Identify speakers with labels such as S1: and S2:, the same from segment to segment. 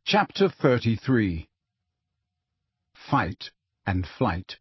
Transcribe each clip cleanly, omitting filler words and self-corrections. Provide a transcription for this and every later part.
S1: Chapter 33. Fight and Flight.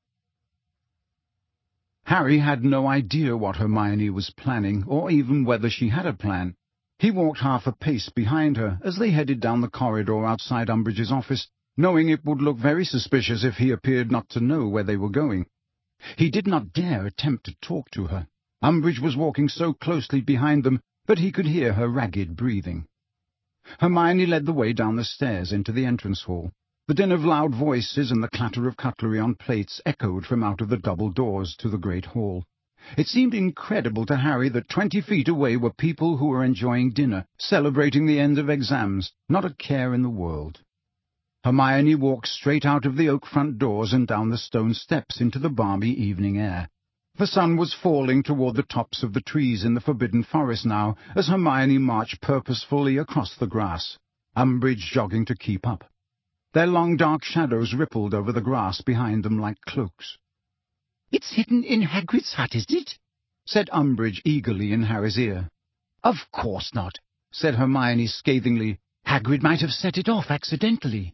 S1: Harry had no idea what Hermione was planning, or even whether she had a plan. He walked half a pace behind her as they headed down the corridor outside Umbridge's office, knowing it would look very suspicious if he appeared not to know where they were going. He did not dare attempt to talk to her. Umbridge was walking so closely behind them that he could hear her ragged breathing. Hermione led the way down the stairs into the entrance hall. The din of loud voices and the clatter of cutlery on plates echoed from out of the double doors to the great hall. It seemed incredible to Harry that 20 feet away were people who were enjoying dinner, celebrating the end of exams, not a care in the world. Hermione walked straight out of the oak front doors and down the stone steps into the balmy evening air. The sun was falling toward the tops of the trees in the Forbidden Forest now, as Hermione marched purposefully across the grass, Umbridge jogging to keep up. Their long dark shadows rippled over the grass behind them like cloaks.
S2: "It's hidden in Hagrid's hut, isn't it?"
S1: said Umbridge eagerly in Harry's ear.
S2: "Of course not,"
S1: said Hermione scathingly.
S2: "Hagrid might have set it off accidentally."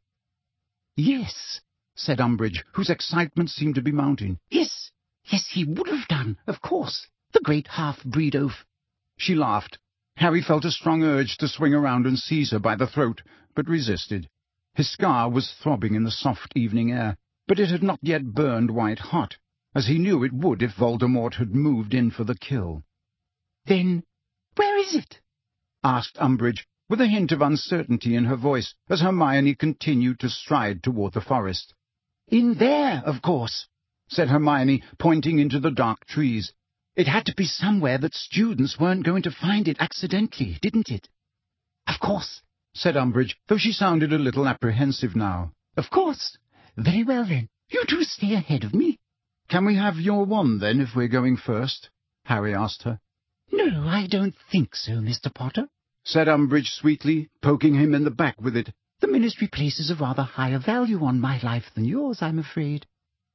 S1: "Yes," said Umbridge, whose excitement seemed to be mounting.
S2: Yes, he would have done, of course. The great half-breed oaf."
S1: She laughed. Harry felt a strong urge to swing around and seize her by the throat, but resisted. His scar was throbbing in the soft evening air, but it had not yet burned white-hot, as he knew it would if Voldemort had moved in for the kill.
S2: "Then where is it?"
S1: asked Umbridge, with a hint of uncertainty in her voice, as Hermione continued to stride toward the forest.
S2: "In there, of course,"
S1: said Hermione, pointing into the dark trees.
S2: "It had to be somewhere that students weren't going to find it accidentally, didn't it?" "Of course,"
S1: said Umbridge, though she sounded a little apprehensive now.
S2: "Of course. Very well, then. You two stay ahead of me."
S1: "Can we have your wand, then, if we're going first?" Harry asked her.
S2: "No, I don't think so, Mr. Potter,"
S1: said Umbridge sweetly, poking him in the back with it.
S2: "The Ministry places a rather higher value on my life than yours, I'm afraid."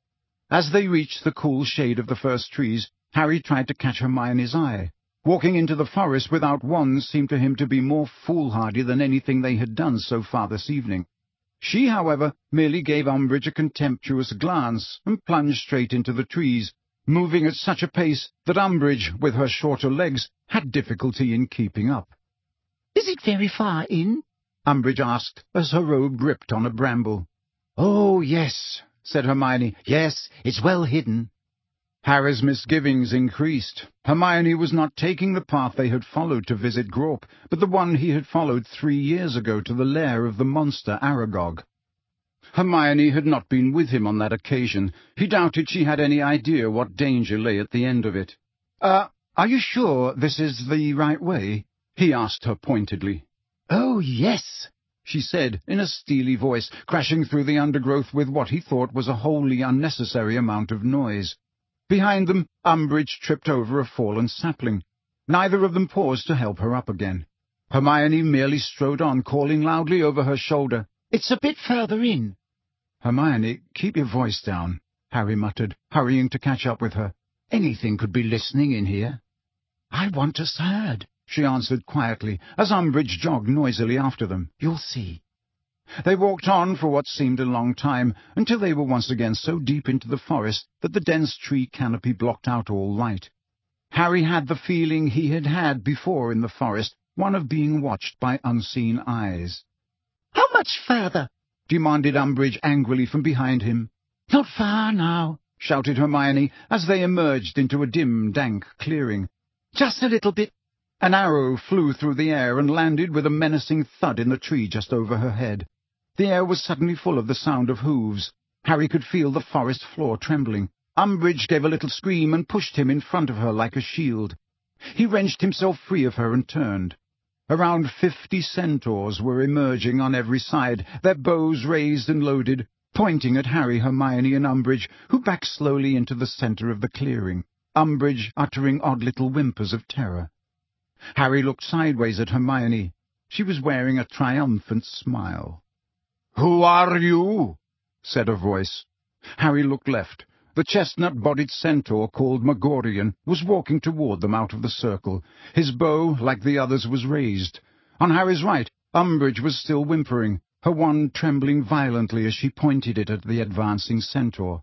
S1: As they reached the cool shade of the first trees, Harry tried to catch Hermione's eye. Walking into the forest without wands seemed to him to be more foolhardy than anything they had done so far this evening. She, however, merely gave Umbridge a contemptuous glance and plunged straight into the trees, moving at such a pace that Umbridge, with her shorter legs, had difficulty in keeping up.
S2: "Is it very far in?"
S1: Umbridge asked, as her robe gripped on a bramble. "Oh, yes," said Hermione. "Yes, it's well hidden." Harry's misgivings increased. Hermione was not taking the path they had followed to visit Grawp, but the one he had followed 3 years ago to the lair of the monster Aragog. Hermione had not been with him on that occasion. He doubted she had any idea what danger lay at the end of it. Are you sure this is the right way?" he asked her pointedly.
S2: "Oh, yes,"
S1: she said, in a steely voice, crashing through the undergrowth with what he thought was a wholly unnecessary amount of noise. Behind them, Umbridge tripped over a fallen sapling. Neither of them paused to help her up again. Hermione merely strode on, calling loudly over her shoulder,
S2: "It's a bit further in."
S1: "Hermione, keep your voice down," Harry muttered, hurrying to catch up with her. "Anything could be listening in here."
S2: "I want us heard,"
S1: she answered quietly, as Umbridge jogged noisily after them.
S2: "You'll see."
S1: They walked on for what seemed a long time, until they were once again so deep into the forest that the dense tree canopy blocked out all light. Harry had the feeling he had had before in the forest, one of being watched by unseen eyes.
S2: "How much further?"
S1: demanded Umbridge angrily from behind him.
S2: "Not far now,"
S1: shouted Hermione, as they emerged into a dim, dank clearing.
S2: "Just a little bit."
S1: An arrow flew through the air and landed with a menacing thud in the tree just over her head. The air was suddenly full of the sound of hooves. Harry could feel the forest floor trembling. Umbridge gave a little scream and pushed him in front of her like a shield. He wrenched himself free of her and turned. Around 50 centaurs were emerging on every side, their bows raised and loaded, pointing at Harry, Hermione, and Umbridge, who backed slowly into the center of the clearing, Umbridge uttering odd little whimpers of terror. Harry looked sideways at Hermione. She was wearing a triumphant smile. "Who are you?" said a voice. Harry looked left. The chestnut-bodied centaur called Magorian was walking toward them out of the circle. His bow, like the others, was raised. On Harry's right, Umbridge was still whimpering. her wand trembling violently as she pointed it at the advancing centaur.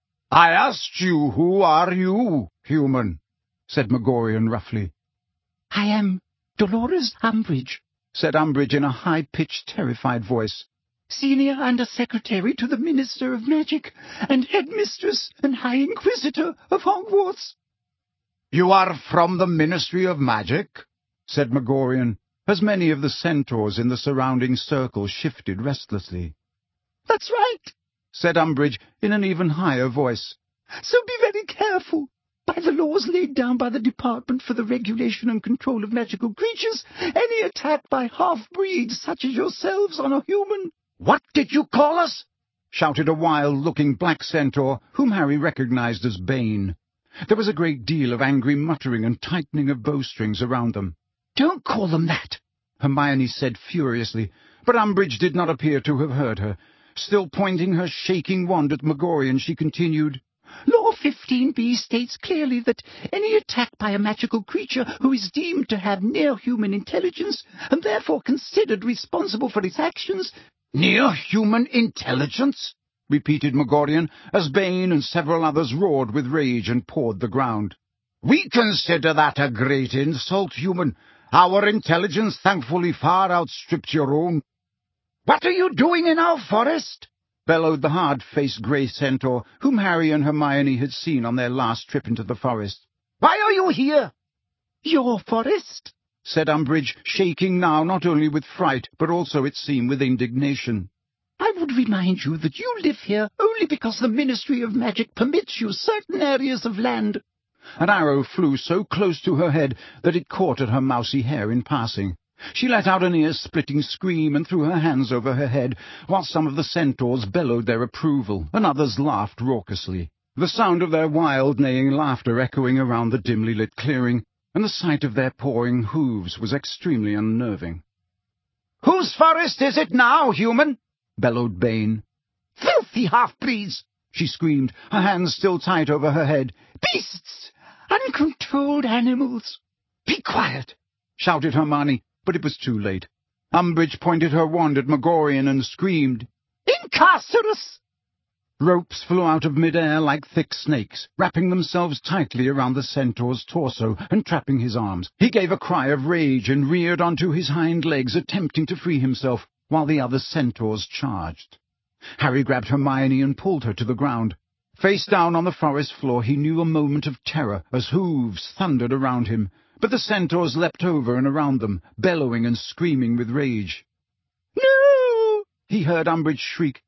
S3: "I asked you, who are you, human?" said Megorian roughly.
S2: "I am Dolores Umbridge,"
S1: said Umbridge in a high-pitched, terrified voice.
S2: "Senior Under-Secretary to the Minister of Magic, and Headmistress and High Inquisitor of Hogwarts."
S3: "You are from the Ministry of Magic?"
S1: said Megorian, as many of the centaurs in the surrounding circle shifted restlessly.
S2: "That's right,"
S1: said Umbridge in an even higher voice.
S2: "So be very careful. By the laws laid down by the Department for the Regulation and Control of Magical Creatures, any attack by half-breeds such as yourselves on a human—"
S3: "What did you call us?"
S1: shouted a wild-looking black centaur, whom Harry recognized as Bane. There was a great deal of angry muttering and tightening of bowstrings around them.
S2: "Don't call them that,"
S1: Hermione said furiously, but Umbridge did not appear to have heard her. Still pointing her shaking wand at Megorian, she continued,
S2: "Law 15b states clearly that any attack by a magical creature who is deemed to have near-human intelligence, and therefore considered responsible for its actions—"
S3: "Near-human intelligence?"
S1: repeated Megorian, as Bane and several others roared with rage and pawed the ground.
S3: "We consider that a great insult, human. Our intelligence thankfully far outstrips your own." "What are you doing in our forest?"
S1: bellowed the hard-faced grey centaur, whom Harry and Hermione had seen on their last trip into the forest.
S3: "Why are you here?"
S2: "Your forest,"
S1: said Umbridge, shaking now not only with fright, but also, it seemed, with indignation.
S2: "I would remind you that you live here only because the Ministry of Magic permits you certain areas of land."
S1: An arrow flew so close to her head that it caught at her mousy hair in passing. She let out an ear-splitting scream and threw her hands over her head, while some of the centaurs bellowed their approval, and others laughed raucously, the sound of their wild, neighing laughter echoing around the dimly lit clearing, and the sight of their pawing hooves was extremely unnerving.
S3: "Whose forest is it now, human?"
S1: bellowed Bane.
S2: "Filthy half-breeds!"
S1: she screamed, her hands still tight over her head.
S2: "Beasts! Uncontrolled animals!"
S3: "Be quiet!"
S1: shouted Hermione, but it was too late. Umbridge pointed her wand at Megorian and screamed,
S2: "Incarcerus!"
S1: Ropes flew out of mid-air like thick snakes, wrapping themselves tightly around the centaur's torso and trapping his arms. He gave a cry of rage and reared onto his hind legs, attempting to free himself, while the other centaurs charged. Harry grabbed Hermione and pulled her to the ground. Face down on the forest floor, he knew a moment of terror as hooves thundered around him, but the centaurs leapt over and around them, bellowing and screaming with rage.
S2: "No!"
S1: he heard Umbridge shriek.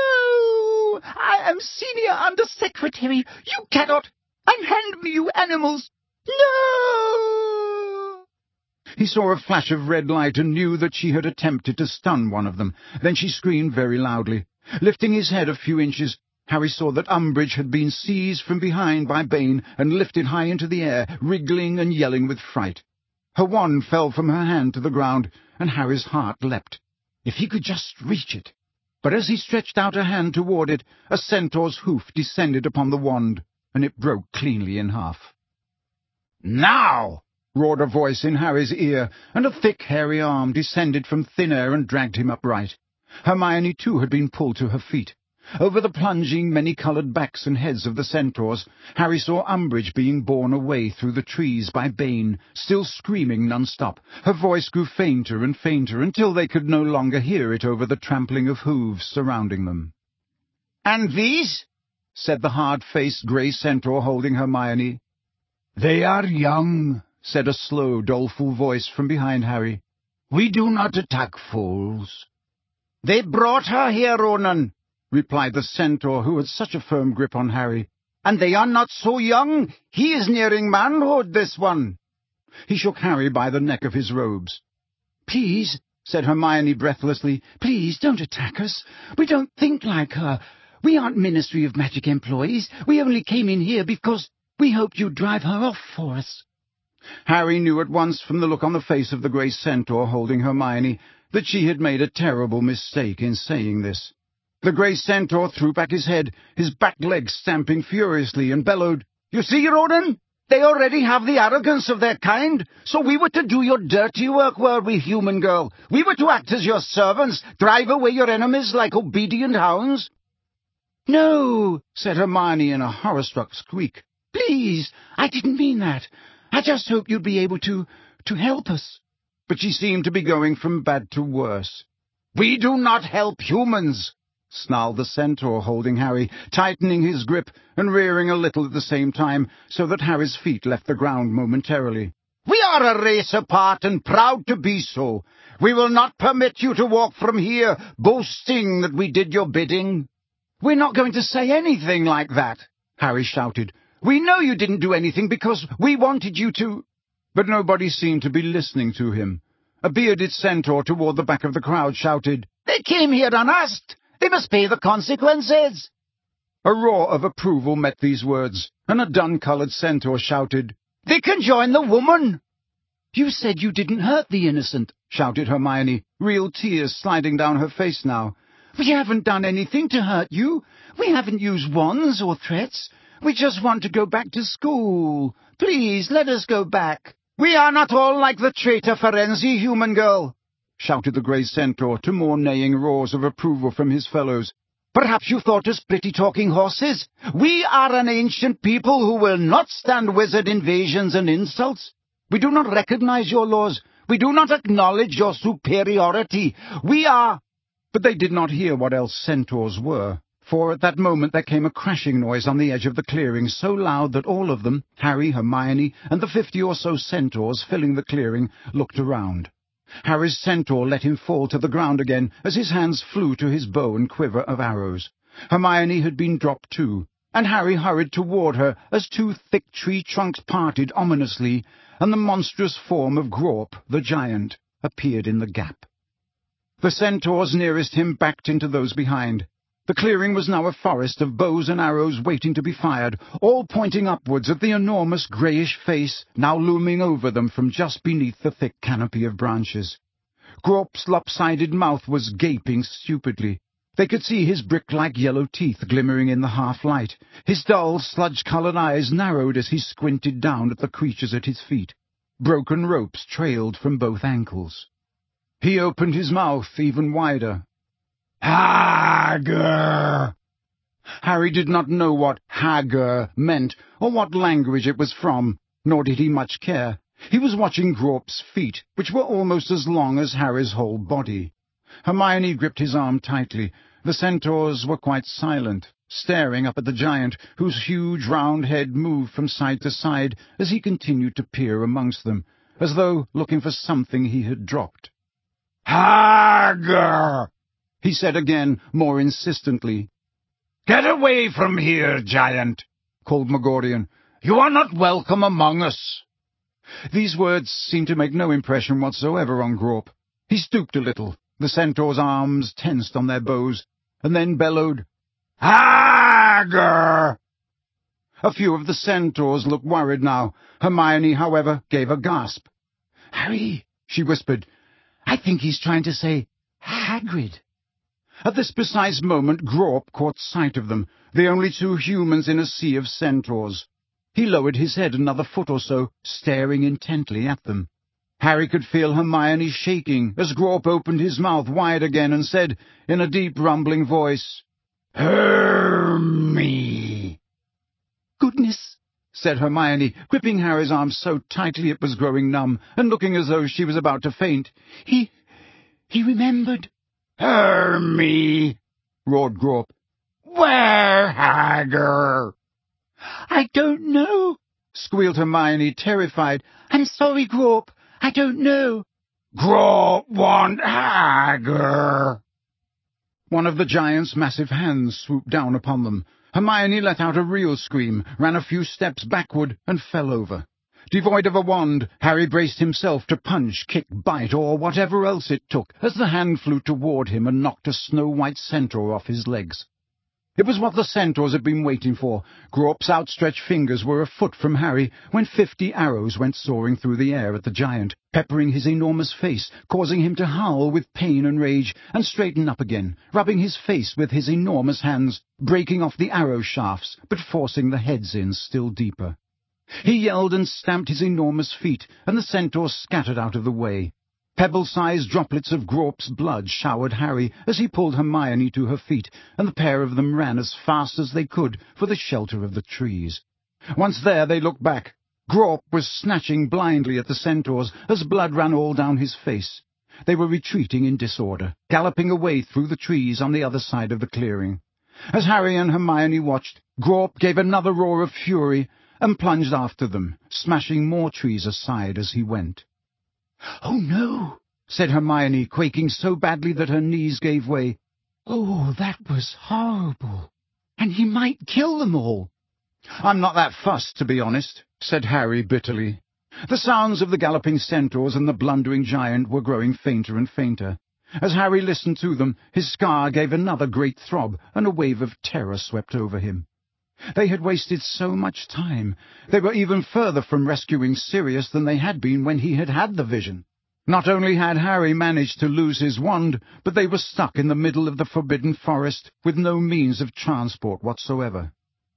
S2: "No! I am Senior Under-Secretary. You cannot! Unhand me, you animals! No!"
S1: He saw a flash of red light and knew that she had attempted to stun one of them. Then she screamed very loudly. Lifting his head a few inches, Harry saw that Umbridge had been seized from behind by Bane and lifted high into the air, wriggling and yelling with fright. Her wand fell from her hand to the ground, and Harry's heart leapt. If he could just reach it! But as he stretched out a hand toward it, a centaur's hoof descended upon the wand, and it broke cleanly in half.
S3: "Now!"
S1: roared a voice in Harry's ear, and a thick, hairy arm descended from thin air and dragged him upright. Hermione, too, had been pulled to her feet. Over the plunging, many-coloured backs and heads of the centaurs, Harry saw Umbridge being borne away through the trees by Bane, still screaming non-stop. Her voice grew fainter and fainter until they could no longer hear it over the trampling of hooves surrounding them.
S3: "And these?"
S1: said the hard-faced grey centaur holding Hermione.
S3: "They are young,"
S1: said a slow, doleful voice from behind Harry.
S3: "We do not attack fools." "They brought her here, Ronan,"
S1: replied the centaur who had such a firm grip on Harry.
S3: "And they are not so young. He is nearing manhood, this one."
S1: He shook Harry by the neck of his robes.
S2: "Please,"
S1: said Hermione breathlessly,
S2: "please don't attack us. We don't think like her. We aren't Ministry of Magic employees. We only came in here because we hoped you'd drive her off for us."
S1: Harry knew at once from the look on the face of the grey centaur holding Hermione that she had made a terrible mistake in saying this. The grey centaur threw back his head, his back legs stamping furiously, and bellowed,
S3: "You see, Ronan? They already have the arrogance of their kind, so we were to do your dirty work, were we, human girl? We were to act as your servants, drive away your enemies like obedient hounds?"
S1: "No," said Hermione in a horror-struck squeak. "Please, I didn't mean that. I just hoped you'd be able to help us." But she seemed to be going from bad to worse.
S3: "We do not help humans," snarled the centaur, holding Harry, tightening his grip and rearing a little at the same time, so that Harry's feet left the ground momentarily. "We are a race apart and proud to be so. We will not permit you to walk from here boasting that we did your bidding."
S1: "We're not going to say anything like that," Harry shouted. "We know you didn't do anything because we wanted you to—" But nobody seemed to be listening to him. A bearded centaur toward the back of the crowd shouted,
S3: "They came here unasked. They must pay the consequences."
S1: A roar of approval met these words, and a dun-coloured centaur shouted,
S3: "They can join the woman."
S1: "You said you didn't hurt the innocent," shouted Hermione, real tears sliding down her face now. "We haven't done anything to hurt you. We haven't used wands or threats. We just want to go back to school. Please, let us go back."
S3: "We are not all like the traitor Firenze, human girl,"
S1: shouted the grey centaur to more neighing roars of approval from his fellows.
S3: "Perhaps you thought us pretty talking horses? We are an ancient people who will not stand wizard invasions and insults. We do not recognize your laws. We do not acknowledge your superiority. We are—"
S1: But they did not hear what else centaurs were, for at that moment there came a crashing noise on the edge of the clearing so loud that all of them, Harry, Hermione, and the 50 or so centaurs filling the clearing, looked around. Harry's centaur let him fall to the ground again as his hands flew to his bow and quiver of arrows. Hermione had been dropped too, and Harry hurried toward her as 2 thick tree trunks parted ominously, and the monstrous form of Grawp, the giant, appeared in the gap. The centaurs nearest him backed into those behind. The clearing was now a forest of bows and arrows waiting to be fired, all pointing upwards at the enormous greyish face now looming over them from just beneath the thick canopy of branches. Grawp's lopsided mouth was gaping stupidly. They could see his brick-like yellow teeth glimmering in the half-light. His dull, sludge-coloured eyes narrowed as he squinted down at the creatures at his feet. Broken ropes trailed from both ankles. He opened his mouth even wider.
S3: "Hager!"
S1: Harry did not know what Hager meant, or what language it was from, nor did he much care. He was watching Grawp's feet, which were almost as long as Harry's whole body. Hermione gripped his arm tightly. The centaurs were quite silent, staring up at the giant, whose huge round head moved from side to side as he continued to peer amongst them, as though looking for something he had dropped.
S3: "Hager!"
S1: he said again, more insistently.
S3: "Get away from here, giant," called Megorian. "You are not welcome among us."
S1: These words seemed to make no impression whatsoever on Grawp. He stooped a little, the centaur's arms tensed on their bows, and then bellowed,
S3: "Hager!"
S1: A few of the centaurs looked worried now. Hermione, however, gave a gasp.
S2: "Harry," she whispered, "I think he's trying to say Hagrid."
S1: At this precise moment Grawp caught sight of them, the only 2 humans in a sea of centaurs. He lowered his head another foot or so, staring intently at them. Harry could feel Hermione shaking as Grawp opened his mouth wide again and said, in a deep rumbling voice,
S3: "Hermy."
S2: "Goodness,"
S1: said Hermione, gripping Harry's arm so tightly it was growing numb, and looking as though she was about to faint.
S2: He remembered."
S3: "Hermy," roared Grawp. "Where, Hager?"
S2: "I don't know," squealed Hermione, terrified. "I'm sorry, Grawp. I don't know."
S3: "Grawp want Hager."
S1: One of the giant's massive hands swooped down upon them. Hermione let out a real scream, ran a few steps backward, and fell over. Devoid of a wand, Harry braced himself to punch, kick, bite, or whatever else it took, as the hand flew toward him and knocked a snow-white centaur off his legs. It was what the centaurs had been waiting for. Grawp's outstretched fingers were a foot from Harry when 50 arrows went soaring through the air at the giant, peppering his enormous face, causing him to howl with pain and rage, and straighten up again, rubbing his face with his enormous hands, breaking off the arrow shafts, but forcing the heads in still deeper. He yelled and stamped his enormous feet, and the centaur scattered out of the way. Pebble-sized droplets of Grawp's blood showered Harry as he pulled Hermione to her feet, and the pair of them ran as fast as they could for the shelter of the trees. Once there, they looked back. Grawp was snatching blindly at the centaurs as blood ran all down his face. They were retreating in disorder, galloping away through the trees on the other side of the clearing. As Harry and Hermione watched, Grawp gave another roar of fury and plunged after them, smashing more trees aside as he went.
S2: "Oh, no,"
S1: said Hermione, quaking so badly that her knees gave way.
S2: "Oh, that was horrible. And he might kill them all."
S1: "I'm not that fussed, to be honest," said Harry bitterly. The sounds of the galloping centaurs and the blundering giant were growing fainter and fainter. As Harry listened to them, his scar gave another great throb, and a wave of terror swept over him. They had wasted so much time. They were even further from rescuing Sirius than they had been when he had had the vision. Not only had Harry managed to lose his wand, but they were stuck in the middle of the Forbidden Forest with no means of transport whatsoever.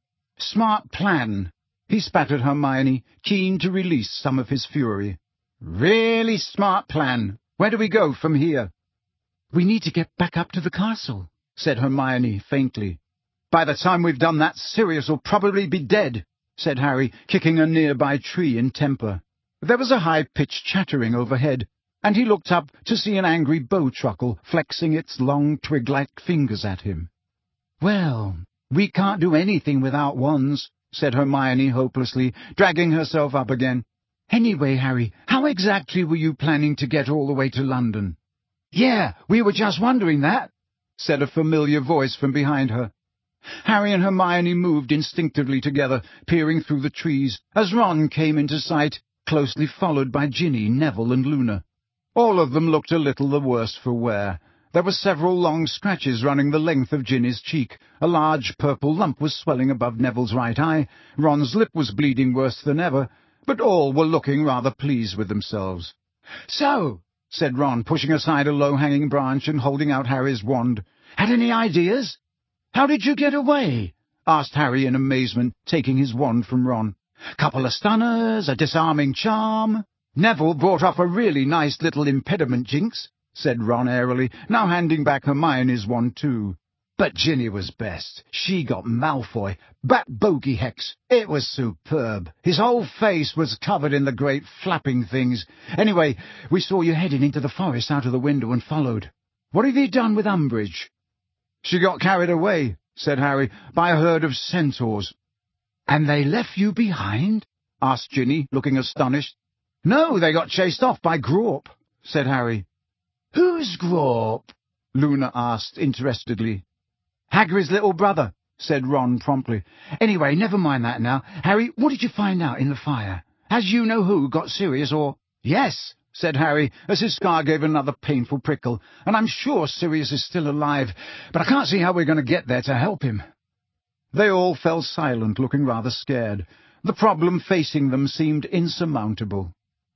S1: "Smart plan," he spat at Hermione, keen to release some of his fury. "Really smart plan. Where do we go from here?"
S2: "We need to get back up to the castle,"
S1: said Hermione faintly. "By the time we've done that, Sirius will probably be dead," said Harry, kicking a nearby tree in temper. There was a high-pitched chattering overhead, and he looked up to see an angry bowtruckle flexing its long twig-like fingers at him.
S2: "Well, we can't do anything without wands," said Hermione hopelessly, dragging herself up again. "Anyway, Harry, how exactly were you planning to get all the way to London?"
S1: "Yeah, we were just wondering that," said a familiar voice from behind her. Harry and Hermione moved instinctively together, peering through the trees, as Ron came into sight, closely followed by Ginny, Neville, and Luna. All of them looked a little the worse for wear. There were several long scratches running the length of Ginny's cheek, a large purple lump was swelling above Neville's right eye, Ron's lip was bleeding worse than ever, but all were looking rather pleased with themselves. "So," said Ron, pushing aside a low-hanging branch and holding out Harry's wand, "had any ideas?" "How did you get away?" asked Harry in amazement, taking his wand from Ron. "Couple of stunners, a disarming charm." "Neville brought off a really nice little impediment, Jinx," said Ron airily, now handing back Hermione's wand too. "But Ginny was best. She got Malfoy. Bat bogey hex. It was superb. His whole face was covered in the great flapping things. Anyway, we saw you heading into the forest out of the window and followed. What have you done with Umbridge?" "She got carried away," said Harry, "by a herd of centaurs." "And they left you behind?" asked Ginny, looking astonished. "No, they got chased off by Grawp," said Harry. "Who's Grawp?" Luna asked interestedly. "Hagrid's little brother," said Ron promptly. "Anyway, never mind that now. Harry, what did you find out in the fire? Has you-know-who got Sirius, or—" "Yes," said Harry, as his scar gave another painful prickle, "and I'm sure Sirius is still alive, but I can't see how we're going to get there to help him." They all fell silent, looking rather scared. The problem facing them seemed insurmountable.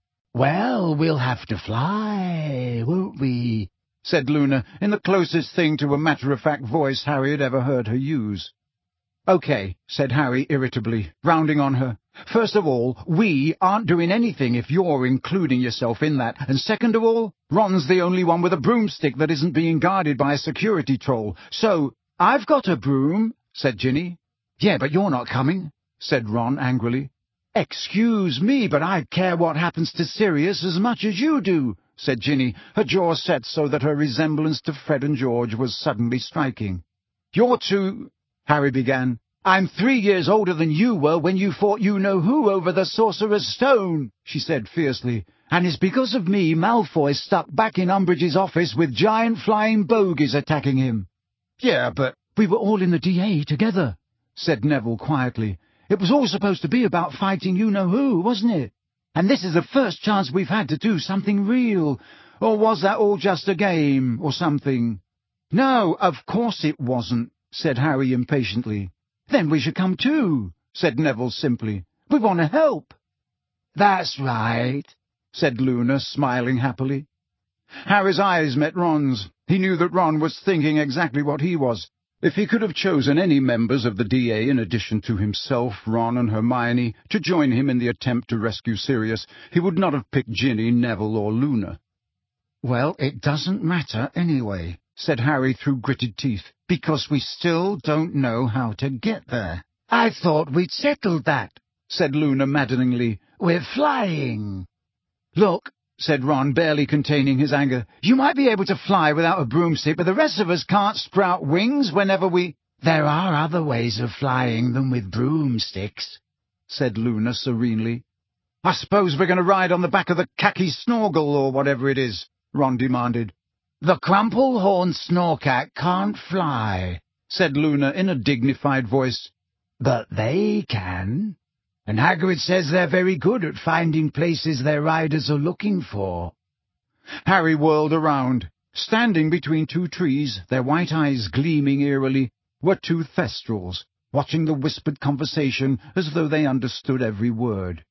S1: "Well, we'll have to fly, won't we?" said Luna, in the closest thing to a matter-of-fact voice Harry had ever heard her use. "Okay," said Harry irritably, rounding on her. "First of all, we aren't doing anything if you're including yourself in that, and second of all, Ron's the only one with a broomstick that isn't being guarded by a security troll, so—" "I've got a broom," said Ginny. "Yeah, but you're not coming," said Ron angrily. "Excuse me, but I care what happens to Sirius as much as you do," said Ginny, her jaw set so that her resemblance to Fred and George was suddenly striking. "You're too—" Harry began. "I'm 3 years older than you were when you fought you-know-who over the Sorcerer's Stone," she said fiercely, "and it's because of me Malfoy's stuck back in Umbridge's office with giant flying bogies attacking him." "Yeah, but we were all in the DA together," said Neville quietly. "It was all supposed to be about fighting you-know-who, wasn't it? And this is the first chance we've had to do something real. Or was that all just a game, or something?" "No, of course it wasn't," said Harry impatiently. "Then we should come too," said Neville simply. "We want to help." "That's right," said Luna, smiling happily. Harry's eyes met Ron's. He knew that Ron was thinking exactly what he was. If he could have chosen any members of the DA in addition to himself, Ron and Hermione, to join him in the attempt to rescue Sirius, he would not have picked Ginny, Neville, or Luna.
S2: "Well, it doesn't matter anyway," said Harry through gritted teeth, "because we still don't know how to get there." "I thought we'd settled that," said Luna maddeningly. "We're flying." "Look," said Ron, barely containing his anger, "you might be able to fly without a broomstick, but the rest of us can't sprout wings whenever we—" "There are other ways of flying than with broomsticks," said Luna serenely.
S1: "I suppose we're going to ride on the back of the khaki snorgle or whatever it is," Ron demanded.
S2: "The crumple-horned snorkat can't fly," said Luna in a dignified voice. "But they can. And Hagrid says they're very good at finding places their riders are looking for."
S1: Harry whirled around. Standing between two trees, their white eyes gleaming eerily, were two Thestrals, watching the whispered conversation as though they understood every word.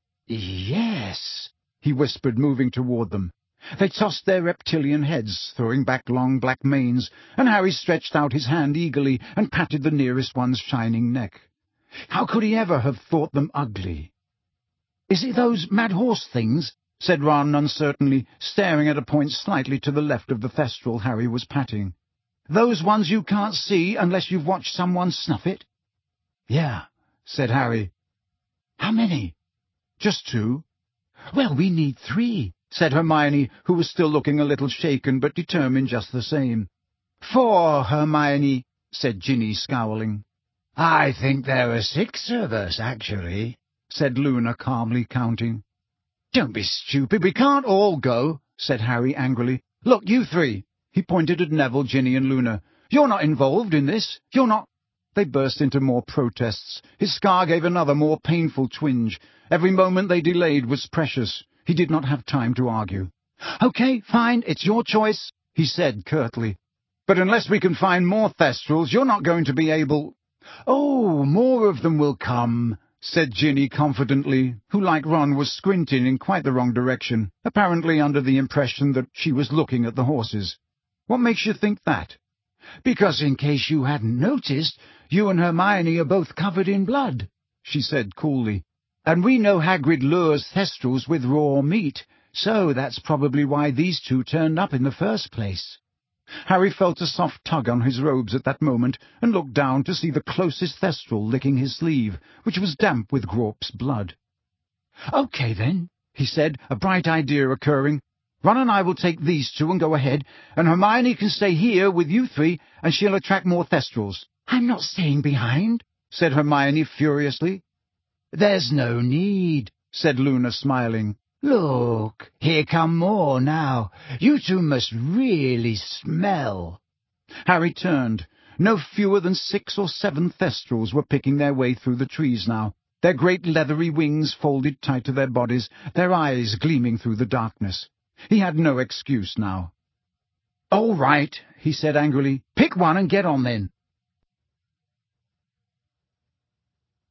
S2: "Yes,"
S1: he whispered, moving toward them. They tossed their reptilian heads, throwing back long black manes, and Harry stretched out his hand eagerly and patted the nearest one's shining neck. How could he ever have thought them ugly? "Is it those mad horse things?" said Ron uncertainly, staring at a point slightly to the left of the Thestral Harry was patting. "Those ones you can't see unless you've watched someone snuff it?"
S2: "Yeah," said Harry.
S1: "How many?" "Just 2.
S2: "Well, we need 3,
S1: said Hermione, who was still looking a little shaken but determined just the same.
S2: 4, Hermione, said Ginny, scowling. "I think there are 6 of us, actually," said Luna, calmly counting.
S1: "Don't be stupid, we can't all go," said Harry angrily. "Look, you 3. He pointed at Neville, Ginny, and Luna. "You're not involved in this. You're not—" They burst into more protests. His scar gave another, more painful twinge. Every moment they delayed was precious. He did not have time to argue. "Okay, fine, it's your choice," he said curtly. "But unless we can find more Thestrals, you're not going to be able—"
S2: "Oh, more of them will come," said Ginny confidently, who, like Ron, was squinting in quite the wrong direction, apparently under the impression that she was looking at the horses.
S1: "What makes you think that?"
S2: "Because, in case you hadn't noticed, you and Hermione are both covered in blood," she said coolly. "And we know Hagrid lures Thestrals with raw meat, so that's probably why these 2 turned up in the first place."
S1: Harry felt a soft tug on his robes at that moment, and looked down to see the closest Thestral licking his sleeve, which was damp with Grawp's blood.
S2: "Okay, then,"
S1: he said, a bright idea occurring. "Ron and I will take these 2 and go ahead, and Hermione can stay here with you 3, and she'll attract more Thestrals."
S2: "I'm not staying behind,"
S1: said Hermione furiously.
S2: "There's no need," said Luna, smiling. "Look, here come more now. You 2 must really smell."
S1: Harry turned. No fewer than 6 or 7 Thestrals were picking their way through the trees now, their great leathery wings folded tight to their bodies, their eyes gleaming through the darkness. He had no excuse now.
S2: "All right," he said angrily. "Pick one and get on then.